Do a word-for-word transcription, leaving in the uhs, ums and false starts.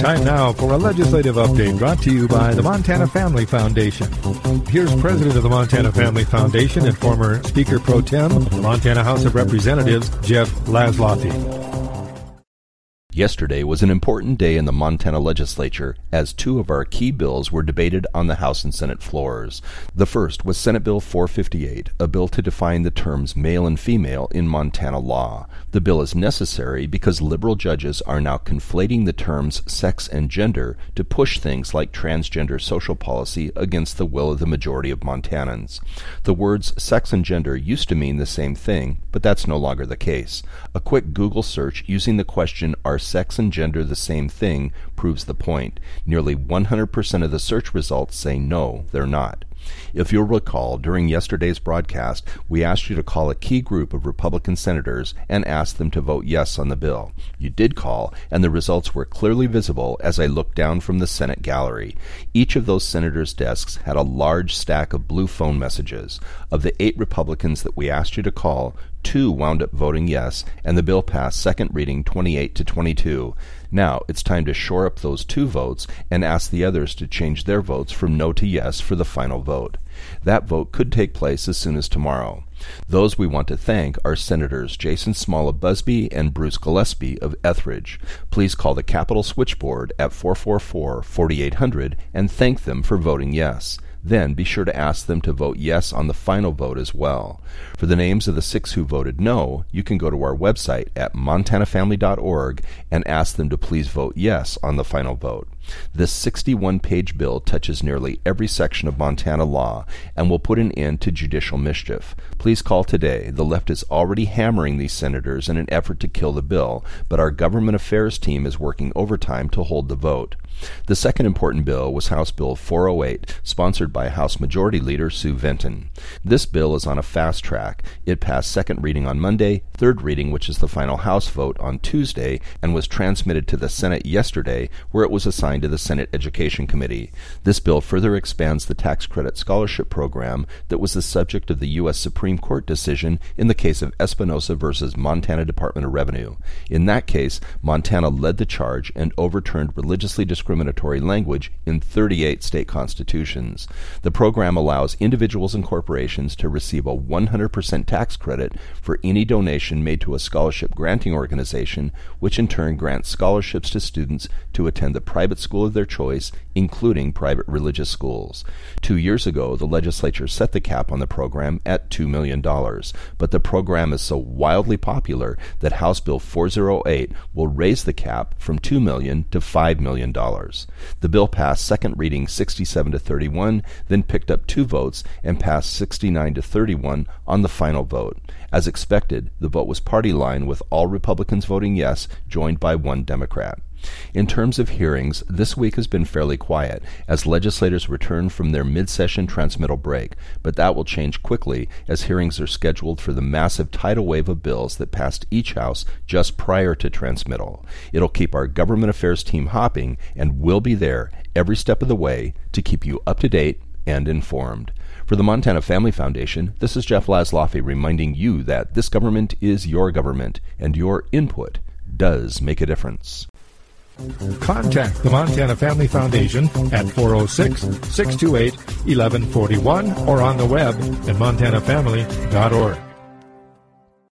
Time now for a legislative update brought to you by the Montana Family Foundation. Here's President of the Montana Family Foundation and former Speaker Pro Tem, the Montana House of Representatives, Jeff Laszloffy. Yesterday was an important day in the Montana legislature as two of our key bills were debated on the House and Senate floors. The first was Senate Bill four fifty-eight, a bill to define the terms male and female in Montana law. The bill is necessary because liberal judges are now conflating the terms sex and gender to push things like transgender social policy against the will of the majority of Montanans. The words sex and gender used to mean the same thing, but that's no longer the case. A quick Google search using the question, "Are sex and gender the same thing?" proves the point. Nearly one hundred percent of the search results say no, they're not. If you'll recall, during yesterday's broadcast, we asked you to call a key group of Republican senators and ask them to vote yes on the bill. You did call, and the results were clearly visible as I looked down from the Senate gallery. Each of those senators' desks had a large stack of blue phone messages. Of the eight Republicans that we asked you to call, two wound up voting yes, and the bill passed second reading twenty-eight to twenty-two. Now it's time to shore up those two votes and ask the others to change their votes from no to yes for the final vote. That vote could take place as soon as tomorrow. Those we want to thank are Senators Jason Small of Busby and Bruce Gillespie of Etheridge. Please call the Capitol switchboard at four four four, four eight zero zero and thank them for voting yes. Then be sure to ask them to vote yes on the final vote as well. For the names of the six who voted no, you can go to our website at montana family dot org and ask them to please vote yes on the final vote. This sixty-one page bill touches nearly every section of Montana law and will put an end to judicial mischief. Please call today. The left is already hammering these senators in an effort to kill the bill, but our government affairs team is working overtime to hold the vote. The second important bill was House Bill four oh eight, sponsored by House Majority Leader Sue Vinton. This bill is on a fast track. It passed second reading on Monday, third reading, which is the final House vote, on Tuesday, and was transmitted to the Senate yesterday, where it was assigned to the Senate Education Committee. This bill further expands the tax credit scholarship program that was the subject of the U S Supreme Court decision in the case of Espinosa versus Montana Department of Revenue. In that case, Montana led the charge and overturned religiously discriminatory language in thirty-eight state constitutions. The program allows individuals and corporations to receive a one hundred percent tax credit for any donation made to a scholarship granting organization, which in turn grants scholarships to students to attend the private school of their choice, including private religious schools. Two years ago, the legislature set the cap on the program at two million dollars, but the program is so wildly popular that House Bill four oh eight will raise the cap from two million dollars to five million dollars. The bill passed second reading sixty-seven to thirty-one, then picked up two votes and passed sixty-nine to thirty-one on the final vote. As expected, the vote was party line with all Republicans voting yes, joined by one Democrat. In terms of hearings, this week has been fairly quiet as legislators return from their mid-session transmittal break, but that will change quickly as hearings are scheduled for the massive tidal wave of bills that passed each house just prior to transmittal. It'll keep our government affairs team hopping, and we'll be there every step of the way to keep you up to date and informed. For the Montana Family Foundation, this is Jeff Laszloffy reminding you that this government is your government, and your input does make a difference. Contact the Montana Family Foundation at four oh six, six two eight, one one four one or on the web at montana family dot org.